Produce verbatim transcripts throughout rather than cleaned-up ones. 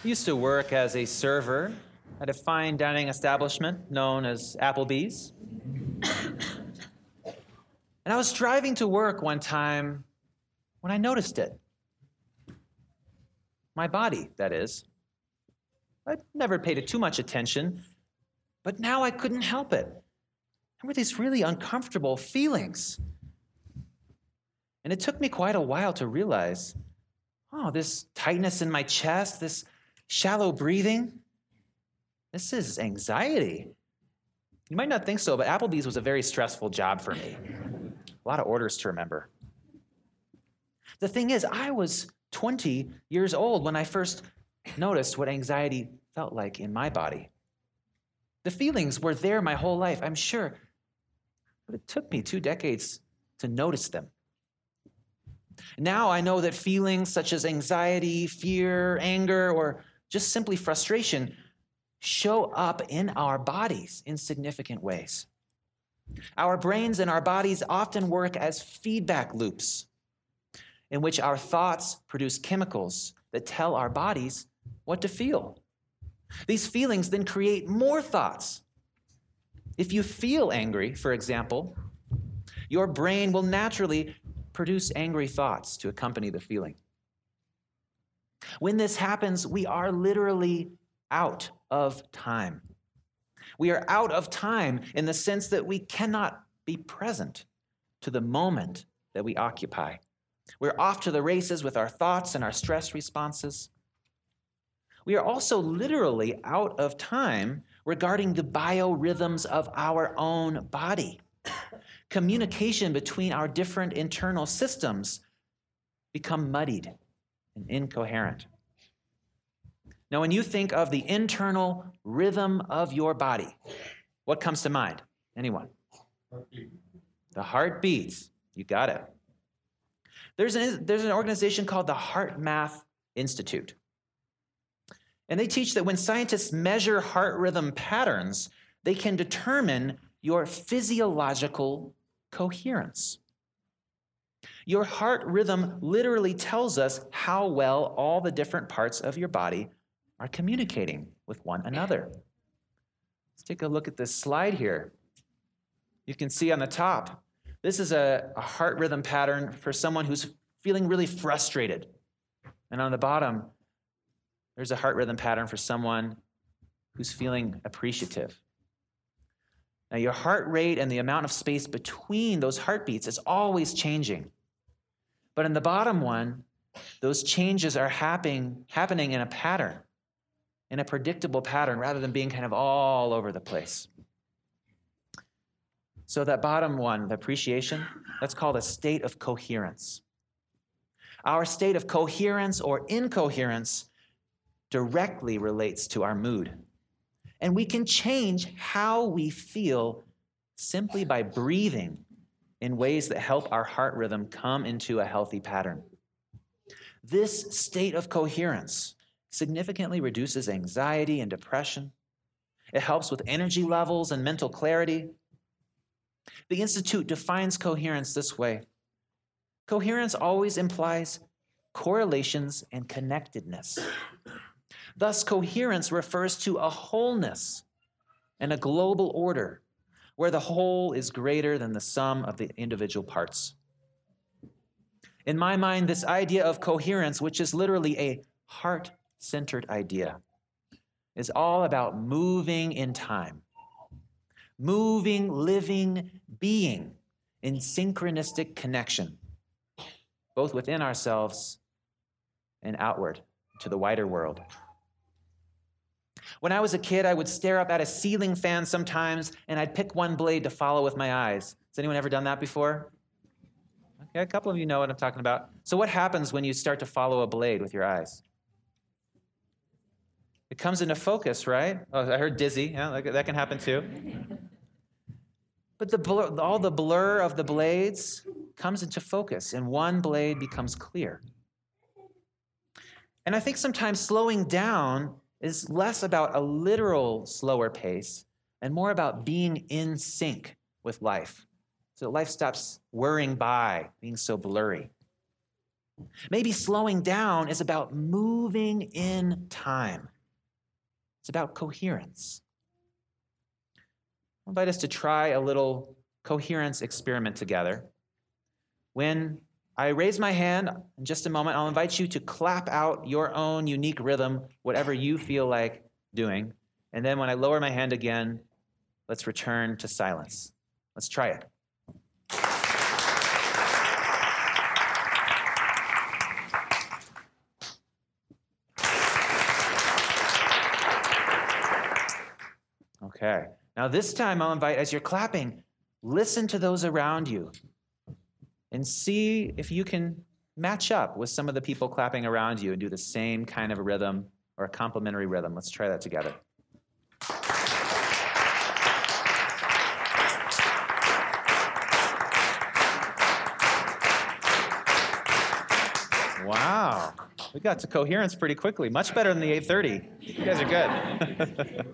I used to work as a server at a fine dining establishment known as Applebee's. And I was driving to work one time when I noticed it. My body, that is. I'd never paid it too much attention, but now I couldn't help it. There were these really uncomfortable feelings. And it took me quite a while to realize, oh, this tightness in my chest, this shallow breathing, this is anxiety. You might not think so, but Applebee's was a very stressful job for me. A lot of orders to remember. The thing is, I was twenty years old when I first noticed what anxiety felt like in my body. The feelings were there my whole life, I'm sure, but it took me two decades to notice them. Now I know that feelings such as anxiety, fear, anger, or just simply frustration show up in our bodies in significant ways. Our brains and our bodies often work as feedback loops in which our thoughts produce chemicals that tell our bodies what to feel. These feelings then create more thoughts. If you feel angry, for example, your brain will naturally produce angry thoughts to accompany the feeling. When this happens, we are literally out of time. We are out of time in the sense that we cannot be present to the moment that we occupy. We're off to the races with our thoughts and our stress responses. We are also literally out of time regarding the biorhythms of our own body. Communication between our different internal systems become muddied and incoherent. Now, when you think of the internal rhythm of your body, what comes to mind? Anyone? Heartbeat. The heartbeats. You got it. There's an, there's an organization called the HeartMath Institute. And they teach that when scientists measure heart rhythm patterns, they can determine your physiological coherence. Your heart rhythm literally tells us how well all the different parts of your body are communicating with one another. Let's take a look at this slide here. You can see on the top, this is a, a heart rhythm pattern for someone who's feeling really frustrated. And on the bottom, there's a heart rhythm pattern for someone who's feeling appreciative. Now, your heart rate and the amount of space between those heartbeats is always changing. But in the bottom one, those changes are happening, happening in a pattern, in a predictable pattern, rather than being kind of all over the place. So that bottom one, the appreciation, that's called a state of coherence. Our state of coherence or incoherence directly relates to our mood. And we can change how we feel simply by breathing in ways that help our heart rhythm come into a healthy pattern. This state of coherence significantly reduces anxiety and depression. It helps with energy levels and mental clarity. The Institute defines coherence this way. Coherence always implies correlations and connectedness. Thus, coherence refers to a wholeness and a global order where the whole is greater than the sum of the individual parts. In my mind, this idea of coherence, which is literally a heart-centered idea, is all about moving in time, moving, living, being in synchronistic connection, both within ourselves and outward to the wider world. When I was a kid, I would stare up at a ceiling fan sometimes, and I'd pick one blade to follow with my eyes. Has anyone ever done that before? Okay, a couple of you know what I'm talking about. So what happens when you start to follow a blade with your eyes? It comes into focus, right? Oh, I heard dizzy. Yeah, that can happen too. But the blur, all the blur of the blades comes into focus, and one blade becomes clear. And I think sometimes slowing down is less about a literal slower pace and more about being in sync with life. So life stops whirring by, being so blurry. Maybe slowing down is about moving in time. It's about coherence. I invite us to try a little coherence experiment together. When I raise my hand in just a moment, I'll invite you to clap out your own unique rhythm, whatever you feel like doing. And then when I lower my hand again, let's return to silence. Let's try it. Okay. Now this time I'll invite, as you're clapping, listen to those around you and see if you can match up with some of the people clapping around you and do the same kind of a rhythm or a complementary rhythm. Let's try that together. Wow. We got to coherence pretty quickly. Much better than the eight thirty. You guys are good.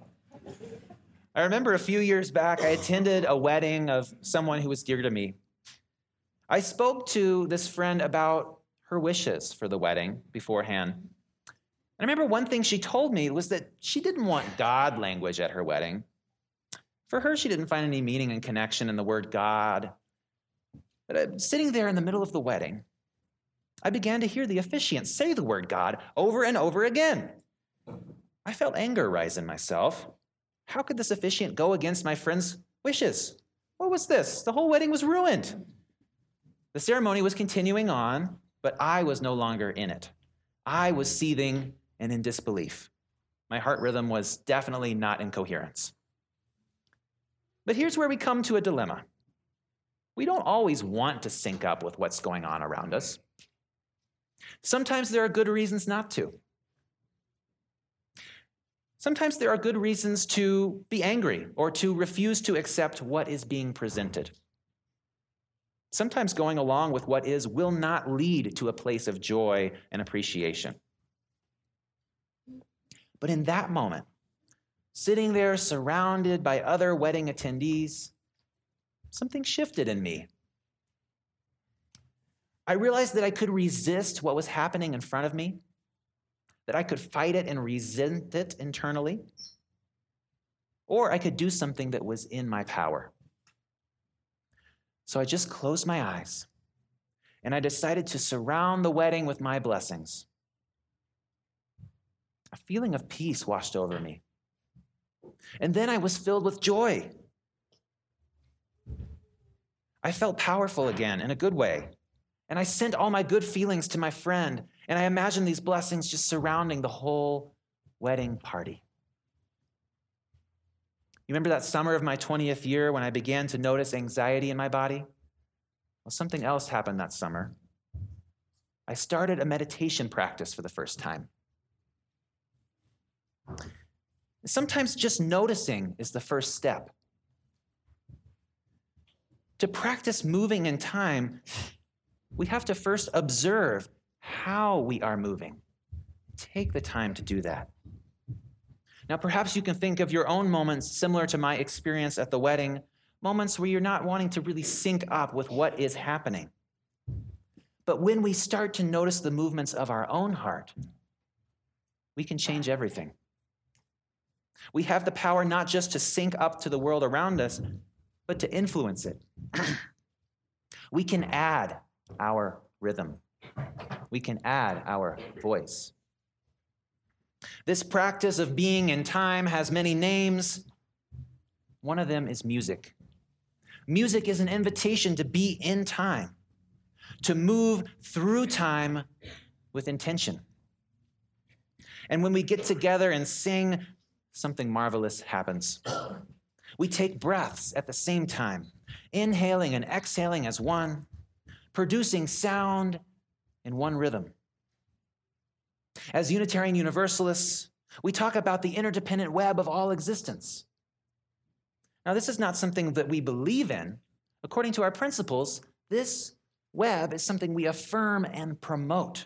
I remember a few years back, I attended a wedding of someone who was dear to me. I spoke to this friend about her wishes for the wedding beforehand. And I remember one thing she told me was that she didn't want God language at her wedding. For her, she didn't find any meaning and connection in the word God. But uh, sitting there in the middle of the wedding, I began to hear the officiant say the word God over and over again. I felt anger rise in myself. How could this officiant go against my friend's wishes? What was this? The whole wedding was ruined. The ceremony was continuing on, but I was no longer in it. I was seething and in disbelief. My heart rhythm was definitely not in coherence. But here's where we come to a dilemma. We don't always want to sync up with what's going on around us. Sometimes there are good reasons not to. Sometimes there are good reasons to be angry or to refuse to accept what is being presented. Sometimes going along with what is will not lead to a place of joy and appreciation. But in that moment, sitting there surrounded by other wedding attendees, something shifted in me. I realized that I could resist what was happening in front of me, that I could fight it and resent it internally, or I could do something that was in my power. So I just closed my eyes, and I decided to surround the wedding with my blessings. A feeling of peace washed over me. And then I was filled with joy. I felt powerful again in a good way. And I sent all my good feelings to my friend, and I imagined these blessings just surrounding the whole wedding party. You remember that summer of my twentieth year when I began to notice anxiety in my body? Well, something else happened that summer. I started a meditation practice for the first time. Sometimes just noticing is the first step. To practice moving in time, we have to first observe how we are moving. Take the time to do that. Now, perhaps you can think of your own moments similar to my experience at the wedding, moments where you're not wanting to really sync up with what is happening. But when we start to notice the movements of our own heart, we can change everything. We have the power not just to sync up to the world around us, but to influence it. We can add our rhythm. We can add our voice. This practice of being in time has many names. One of them is music. Music is an invitation to be in time, to move through time with intention. And when we get together and sing, something marvelous happens. We take breaths at the same time, inhaling and exhaling as one, producing sound in one rhythm. As Unitarian Universalists, we talk about the interdependent web of all existence. Now, this is not something that we believe in. According to our principles, this web is something we affirm and promote.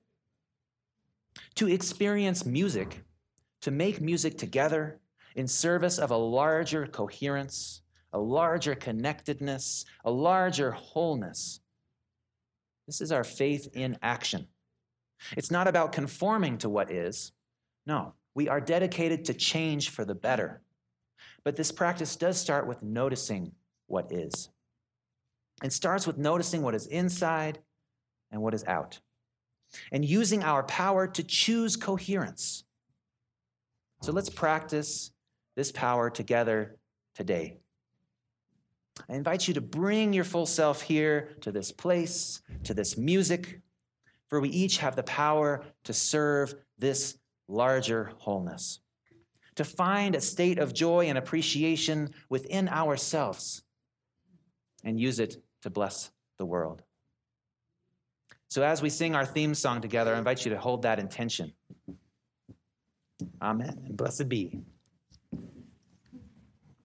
To experience music, to make music together in service of a larger coherence, a larger connectedness, a larger wholeness, This is our faith in action. It's not about conforming to what is. No, we are dedicated to change for the better. But this practice does start with noticing what is. It starts with noticing what is inside and what is out, and using our power to choose coherence. So let's practice this power together today. I invite you to bring your full self here to this place, to this music, for we each have the power to serve this larger wholeness, to find a state of joy and appreciation within ourselves and use it to bless the world. So as we sing our theme song together, I invite you to hold that intention. Amen, and blessed be.